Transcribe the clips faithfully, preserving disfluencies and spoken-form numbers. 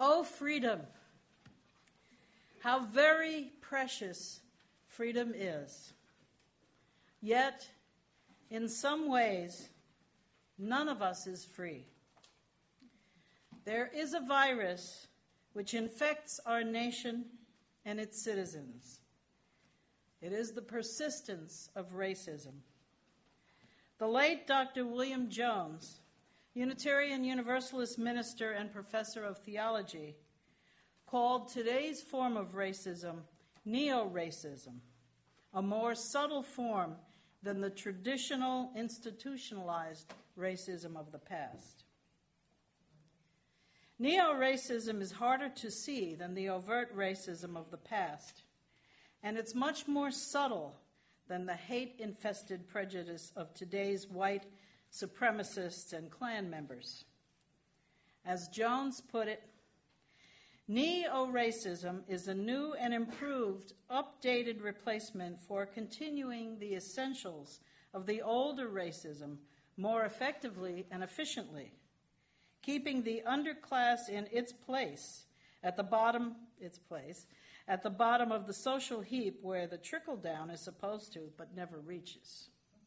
Oh, freedom! How very precious freedom is. Yet, in some ways, none of us is free. There is a virus which infects our nation and its citizens. It is the persistence of racism. The late Doctor William Jones, Unitarian Universalist minister and professor of theology, called today's form of racism neo-racism, a more subtle form than the traditional institutionalized racism of the past. Neo-racism is harder to see than the overt racism of the past, and it's much more subtle than the hate-infested prejudice of today's white supremacists and Klan members. As Jones put it, neo-racism is a new and improved, updated replacement for continuing the essentials of the older racism more effectively and efficiently, keeping the underclass in its place, at the bottom, its place, at the bottom of the social heap where the trickle-down is supposed to but never reaches.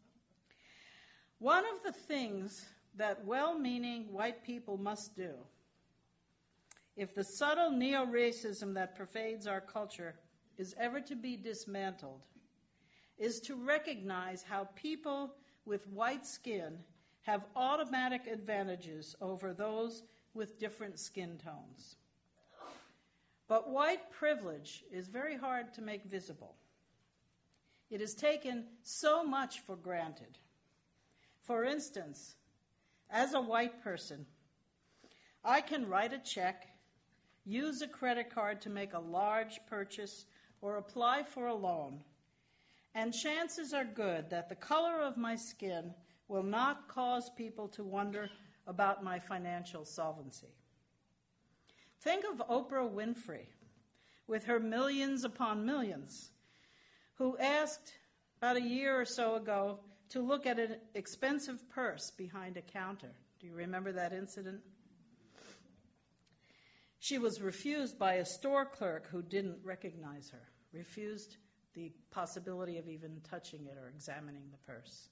One of the things that well-meaning white people must do, if the subtle neo-racism that pervades our culture is ever to be dismantled, is to recognize how people with white skin have automatic advantages over those with different skin tones. But white privilege is very hard to make visible. It is taken so much for granted. For instance, as a white person, I can write a check, use a credit card to make a large purchase, or apply for a loan, and chances are good that the color of my skin will not cause people to wonder about my financial solvency. Think of Oprah Winfrey, with her millions upon millions, who asked about a year or so ago to look at an expensive purse behind a counter. Do you remember that incident? She was refused by a store clerk who didn't recognize her, refused the possibility of even touching it or examining the purse.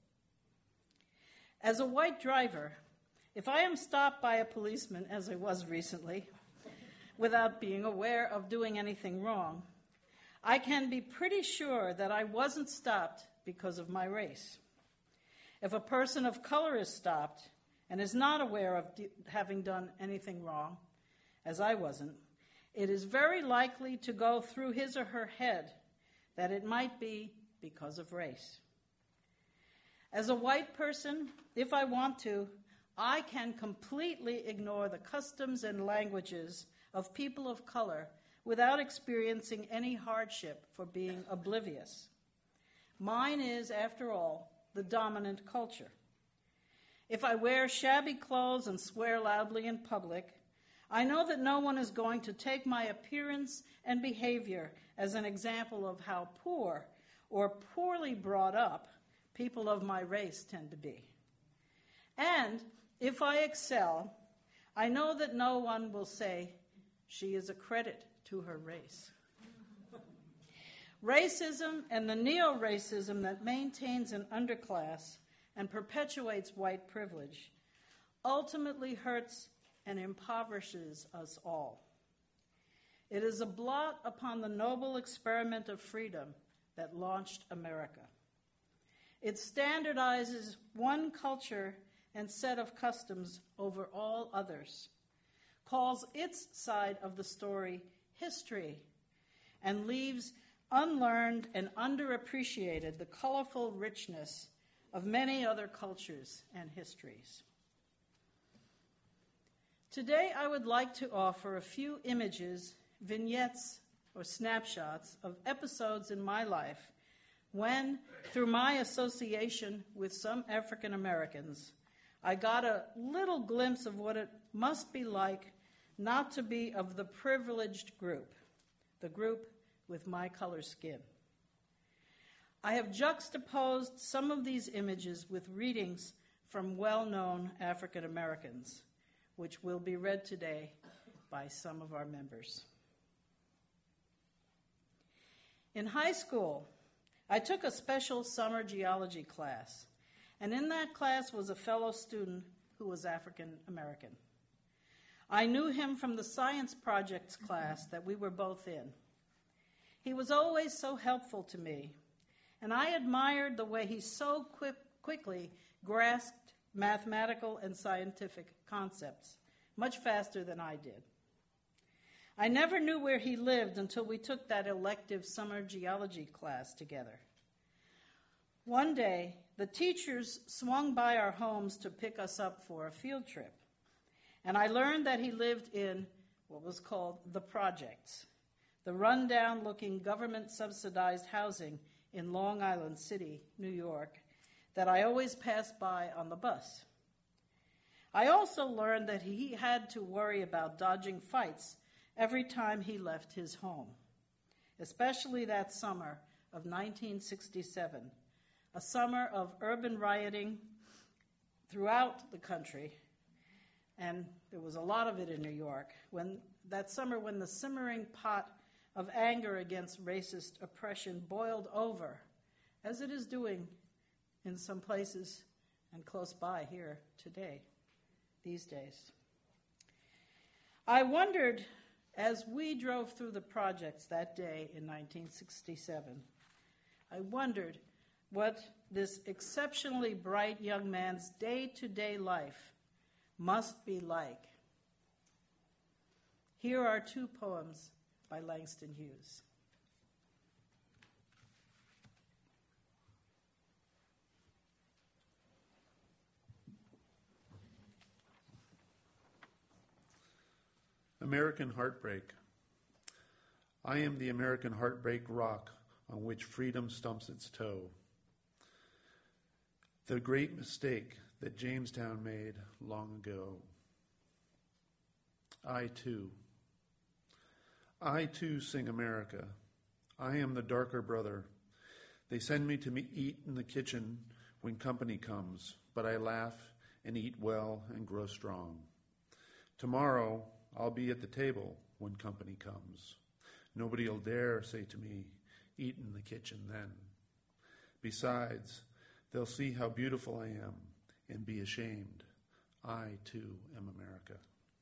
As a white driver, if I am stopped by a policeman, as I was recently, without being aware of doing anything wrong, I can be pretty sure that I wasn't stopped because of my race. If a person of color is stopped and is not aware of de- having done anything wrong, as I wasn't, it is very likely to go through his or her head that it might be because of race. As a white person, if I want to, I can completely ignore the customs and languages of people of color without experiencing any hardship for being oblivious. Mine is, after all, the dominant culture. If I wear shabby clothes and swear loudly in public, I know that no one is going to take my appearance and behavior as an example of how poor or poorly brought up people of my race tend to be. And if I excel, I know that no one will say she is a credit to her race. Racism and the neo-racism that maintains an underclass and perpetuates white privilege ultimately hurts and impoverishes us all. It is a blot upon the noble experiment of freedom that launched America. It standardizes one culture and set of customs over all others, calls its side of the story history, and leaves unlearned and underappreciated the colorful richness of many other cultures and histories. Today I would like to offer a few images, vignettes, or snapshots of episodes in my life when, through my association with some African Americans, I got a little glimpse of what it must be like not to be of the privileged group, the group with my color skin. I have juxtaposed some of these images with readings from well-known African Americans, which will be read today by some of our members. In high school, I took a special summer geology class, and in that class was a fellow student who was African American. I knew him from the science projects class that we were both in. He was always so helpful to me, and I admired the way he so quick, quickly grasped mathematical and scientific concepts, much faster than I did. I never knew where he lived until we took that elective summer geology class together. One day, the teachers swung by our homes to pick us up for a field trip, and I learned that he lived in what was called the projects, the rundown-looking government-subsidized housing in Long Island City, New York, that I always passed by on the bus. I also learned that he had to worry about dodging fights every time he left his home, especially that summer of nineteen sixty-seven, a summer of urban rioting throughout the country, and there was a lot of it in New York, when that summer when the simmering pot of anger against racist oppression boiled over, as it is doing in some places and close by here today, these days. I wondered, as we drove through the projects that day in nineteen sixty-seven, I wondered what this exceptionally bright young man's day-to-day life must be like. Here are two poems by Langston Hughes. American Heartbreak. I am the American heartbreak rock on which freedom stumps its toe. The great mistake that Jamestown made long ago. I too. I too sing America. I am the darker brother. They send me to me eat in the kitchen when company comes, but I laugh and eat well and grow strong. Tomorrow, I'll be at the table when company comes. Nobody'll dare say to me, eat in the kitchen then. Besides, they'll see how beautiful I am and be ashamed. I, too, am America.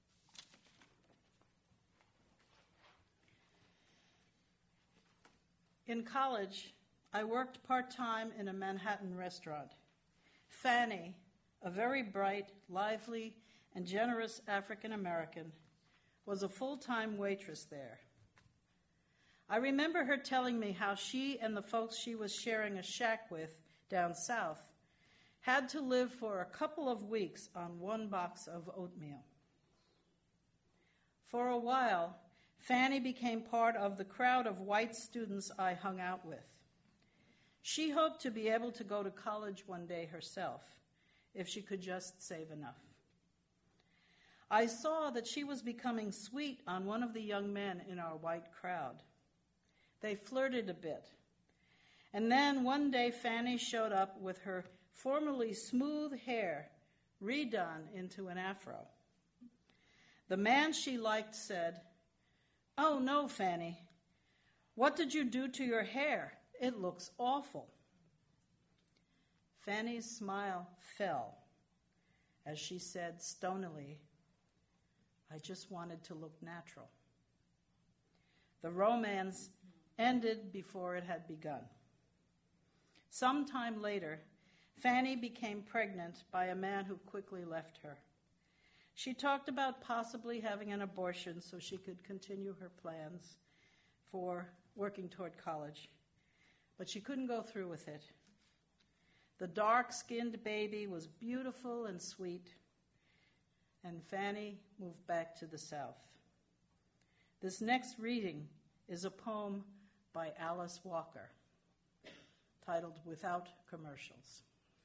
In college, I worked part-time in a Manhattan restaurant. Fanny, a very bright, lively, and generous African American, was a full-time waitress there. I remember her telling me how she and the folks she was sharing a shack with down south had to live for a couple of weeks on one box of oatmeal. For a while, Fanny became part of the crowd of white students I hung out with. She hoped to be able to go to college one day herself, if she could just save enough. I saw that she was becoming sweet on one of the young men in our white crowd. They flirted a bit. And then one day Fanny showed up with her formerly smooth hair redone into an afro. The man she liked said, "Oh, no, Fanny. What did you do to your hair? It looks awful." Fanny's smile fell as she said stonily, "I just wanted to look natural." The romance ended before it had begun. Sometime later, Fanny became pregnant by a man who quickly left her. She talked about possibly having an abortion so she could continue her plans for working toward college, but she couldn't go through with it. The dark-skinned baby was beautiful and sweet, and Fanny moved back to the South. This next reading is a poem by Alice Walker, titled Without Commercials.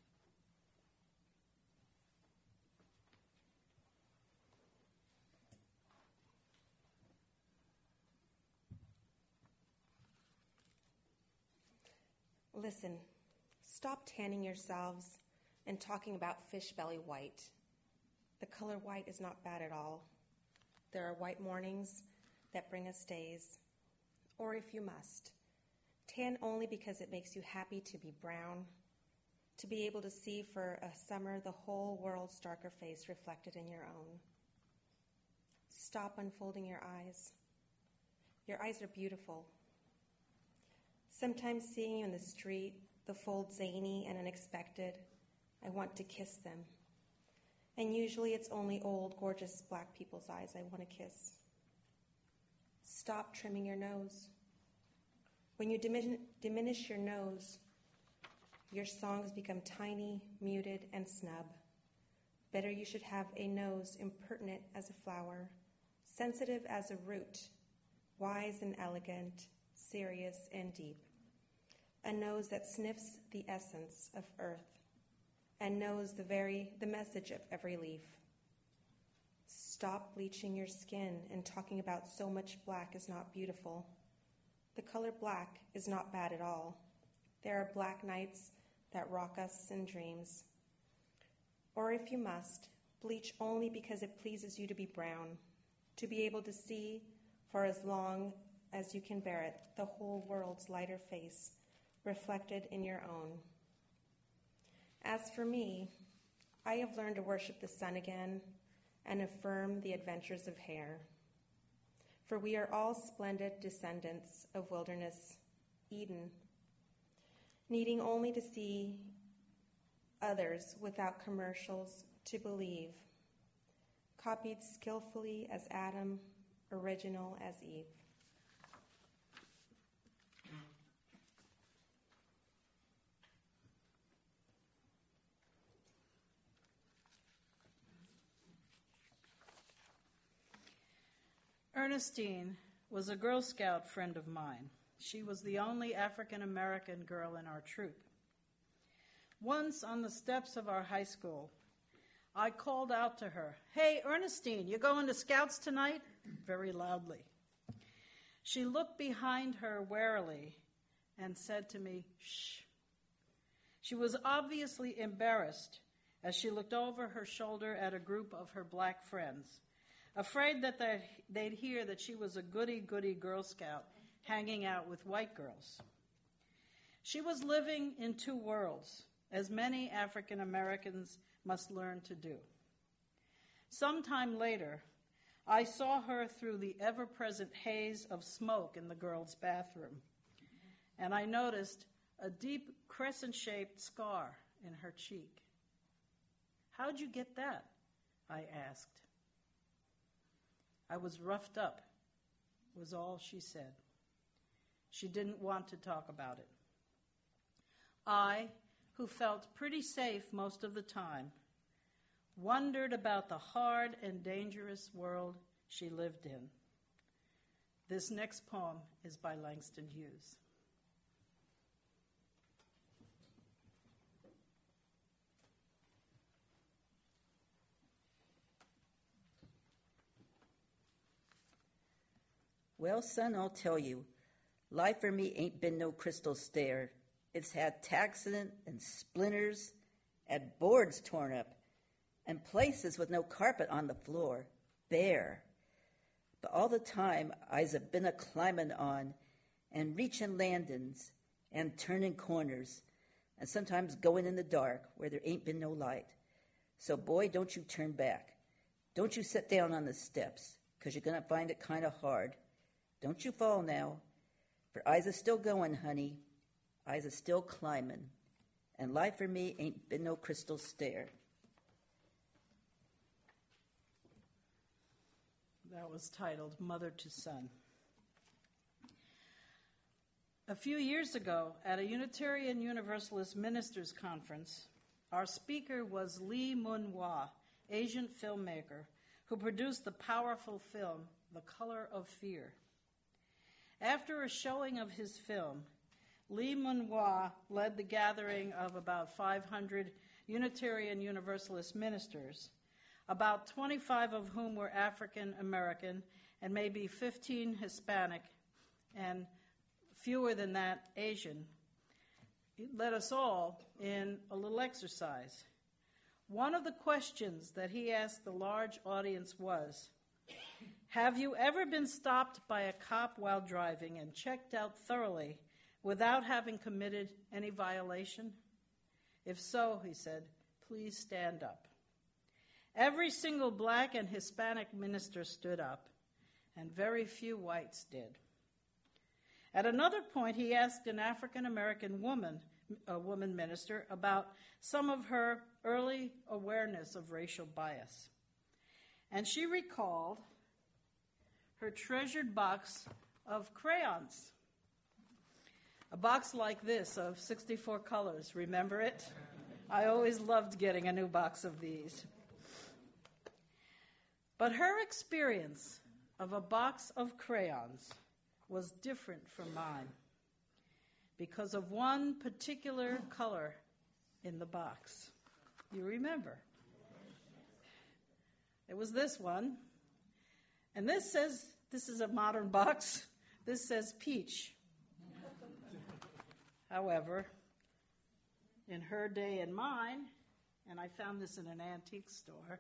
Listen, stop tanning yourselves and talking about fish belly white. The color white is not bad at all. There are white mornings that bring us days. Or if you must, tan only because it makes you happy to be brown, to be able to see for a summer the whole world's darker face reflected in your own. Stop unfolding your eyes. Your eyes are beautiful. Sometimes seeing you in the street, the folds zany and unexpected, I want to kiss them. And usually it's only old, gorgeous black people's eyes I want to kiss. Stop trimming your nose. When you dimin- diminish your nose, your songs become tiny, muted, and snub. Better you should have a nose impertinent as a flower, sensitive as a root, wise and elegant, serious and deep. A nose that sniffs the essence of earth and knows the very the message of every leaf. Stop bleaching your skin and talking about so much black is not beautiful. The color black is not bad at all. There are black nights that rock us in dreams. Or if you must, bleach only because it pleases you to be brown, to be able to see for as long as you can bear it the whole world's lighter face reflected in your own. As for me, I have learned to worship the sun again and affirm the adventures of hair. For we are all splendid descendants of wilderness Eden, needing only to see others without commercials to believe, copied skillfully as Adam, original as Eve. Ernestine was a Girl Scout friend of mine. She was the only African American girl in our troop. Once on the steps of our high school, I called out to her, "Hey, Ernestine, you going to Scouts tonight?" very loudly. She looked behind her warily and said to me, "Shh." She was obviously embarrassed as she looked over her shoulder at a group of her black friends, afraid that they'd hear that she was a goody-goody Girl Scout hanging out with white girls. She was living in two worlds, as many African Americans must learn to do. Sometime later, I saw her through the ever-present haze of smoke in the girls' bathroom, and I noticed a deep crescent-shaped scar in her cheek. "How'd you get that?" I asked. "I was roughed up," was all she said. She didn't want to talk about it. I, who felt pretty safe most of the time, wondered about the hard and dangerous world she lived in. This next poem is by Langston Hughes. Well, son, I'll tell you, life for me ain't been no crystal stair. It's had taxin' and splinters, and boards torn up, and places with no carpet on the floor, bare. But all the time I's a been a climbin' on, and reachin' landin's, and turnin' corners, and sometimes goin' in the dark where there ain't been no light. So, boy, don't you turn back. Don't you sit down on the steps, 'cause you're gonna find it kind of hard. Don't you fall now, for I's a still goin', honey. I's a still climbin', and life for me ain't been no crystal stair. That was titled Mother to Son. A few years ago, at a Unitarian Universalist Ministers Conference, our speaker was Lee Mun-Hwa, Asian filmmaker, who produced the powerful film, The Color of Fear. After a showing of his film, Lee Mun-Hwa led the gathering of about five hundred Unitarian Universalist ministers, about twenty-five of whom were African American and maybe fifteen Hispanic and fewer than that Asian. He led us all in a little exercise. One of the questions that he asked the large audience was, have you ever been stopped by a cop while driving and checked out thoroughly without having committed any violation? If so, he said, please stand up. Every single black and Hispanic minister stood up, and very few whites did. At another point, he asked an African-American woman, a woman minister, about some of her early awareness of racial bias. And she recalled her treasured box of crayons. A box like this of sixty-four colors. Remember it? I always loved getting a new box of these. But her experience of a box of crayons was different from mine because of one particular color in the box. You remember? It was this one. And this says, this is a modern box, this says peach. However, in her day and mine, and I found this in an antique store,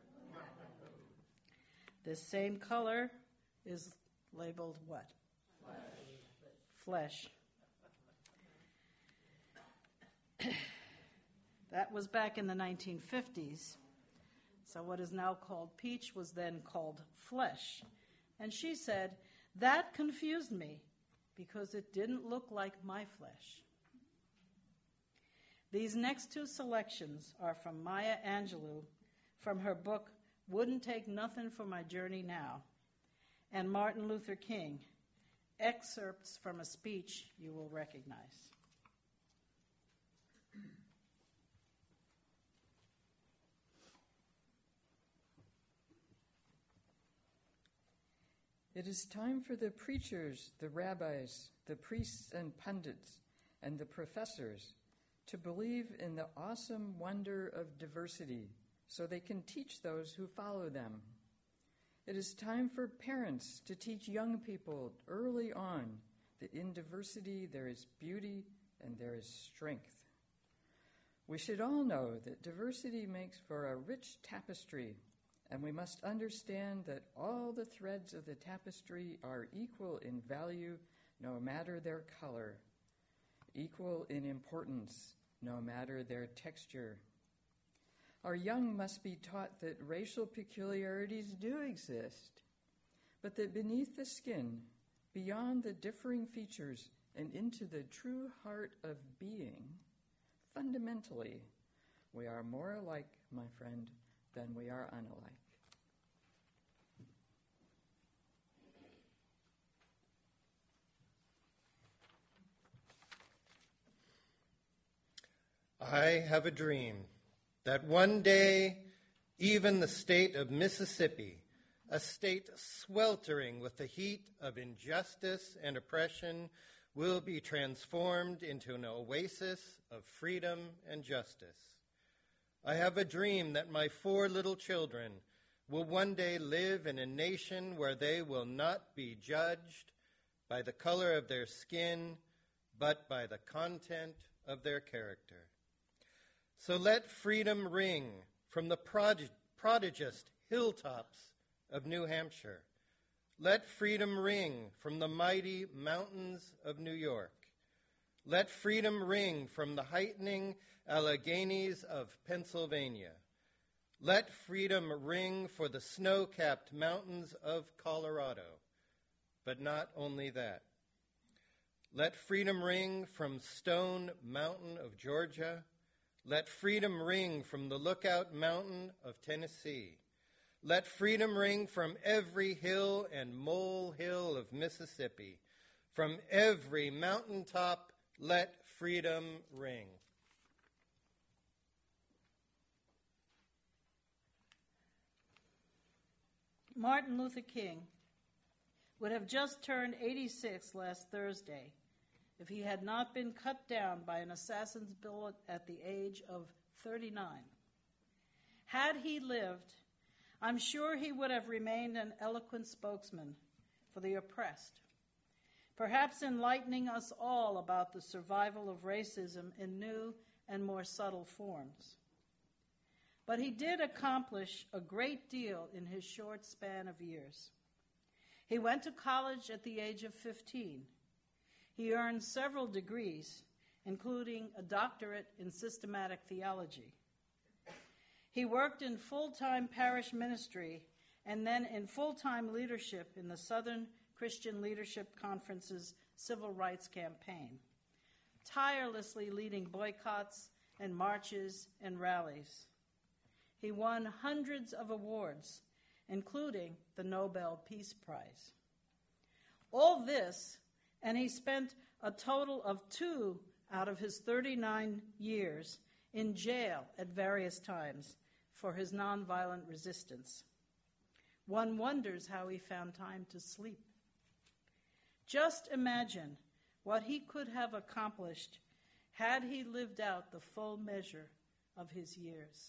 this same color is labeled what? Flesh. Flesh. That was back in the nineteen fifties. So what is now called peach was then called flesh. And she said, that confused me because it didn't look like my flesh. These next two selections are from Maya Angelou from her book, Wouldn't Take Nothing for My Journey Now, and Martin Luther King, excerpts from a speech you will recognize. It is time for the preachers, the rabbis, the priests and pundits, and the professors to believe in the awesome wonder of diversity so they can teach those who follow them. It is time for parents to teach young people early on that in diversity there is beauty and there is strength. We should all know that diversity makes for a rich tapestry, and we must understand that all the threads of the tapestry are equal in value no matter their color, equal in importance no matter their texture. Our young must be taught that racial peculiarities do exist, but that beneath the skin, beyond the differing features and into the true heart of being, fundamentally, we are more alike, my friend, than we are unalike. I have a dream that one day even the state of Mississippi, a state sweltering with the heat of injustice and oppression, will be transformed into an oasis of freedom and justice. I have a dream that my four little children will one day live in a nation where they will not be judged by the color of their skin, but by the content of their character. So let freedom ring from the prodig- prodigious hilltops of New Hampshire. Let freedom ring from the mighty mountains of New York. Let freedom ring from the heightening Alleghenies of Pennsylvania. Let freedom ring for the snow-capped mountains of Colorado. But not only that. Let freedom ring from Stone Mountain of Georgia. Let freedom ring from the Lookout Mountain of Tennessee. Let freedom ring from every hill and molehill of Mississippi. From every mountaintop, let freedom ring. Martin Luther King would have just turned eighty-six last Thursday if he had not been cut down by an assassin's bullet at the age of thirty-nine. Had he lived, I'm sure he would have remained an eloquent spokesman for the oppressed, perhaps enlightening us all about the survival of racism in new and more subtle forms. But he did accomplish a great deal in his short span of years. He went to college at the age of fifteen. He earned several degrees, including a doctorate in systematic theology. He worked in full-time parish ministry and then in full-time leadership in the Southern Christian Leadership Conference's civil rights campaign, tirelessly leading boycotts and marches and rallies. He won hundreds of awards, including the Nobel Peace Prize. All this, and he spent a total of two out of his thirty-nine years in jail at various times for his nonviolent resistance. One wonders how he found time to sleep. Just imagine what he could have accomplished had he lived out the full measure of his years.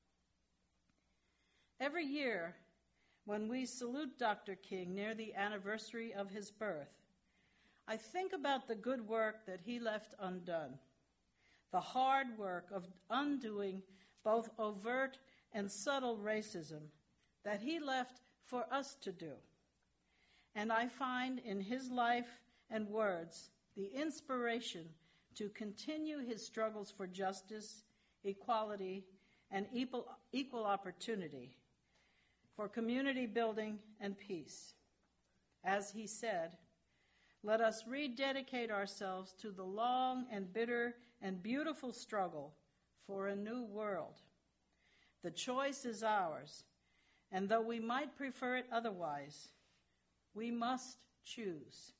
Every year, when we salute Doctor King near the anniversary of his birth, I think about the good work that he left undone, the hard work of undoing both overt and subtle racism that he left for us to do. And I find in his life and words the inspiration to continue his struggles for justice, equality, and equal, equal opportunity, for community building and peace. As he said, let us rededicate ourselves to the long and bitter and beautiful struggle for a new world. The choice is ours, and though we might prefer it otherwise, we must choose.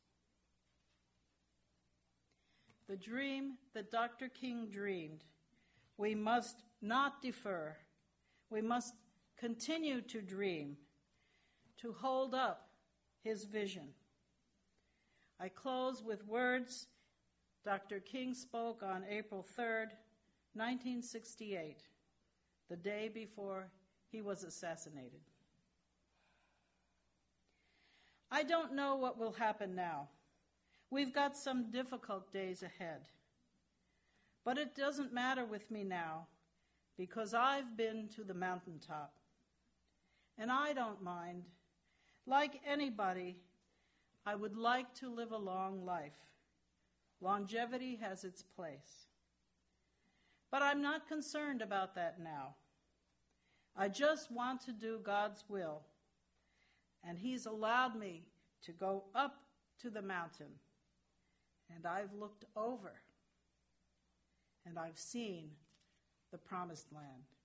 The dream that Doctor King dreamed, we must not defer. We must continue to dream, to hold up his vision. I close with words Doctor King spoke on April third, nineteen sixty-eight, the day before he was assassinated. I don't know what will happen now. We've got some difficult days ahead. But it doesn't matter with me now, because I've been to the mountaintop. And I don't mind. Like anybody, I would like to live a long life. Longevity has its place. But I'm not concerned about that now. I just want to do God's will. And He's allowed me to go up to the mountain. And I've looked over. And I've seen the promised land.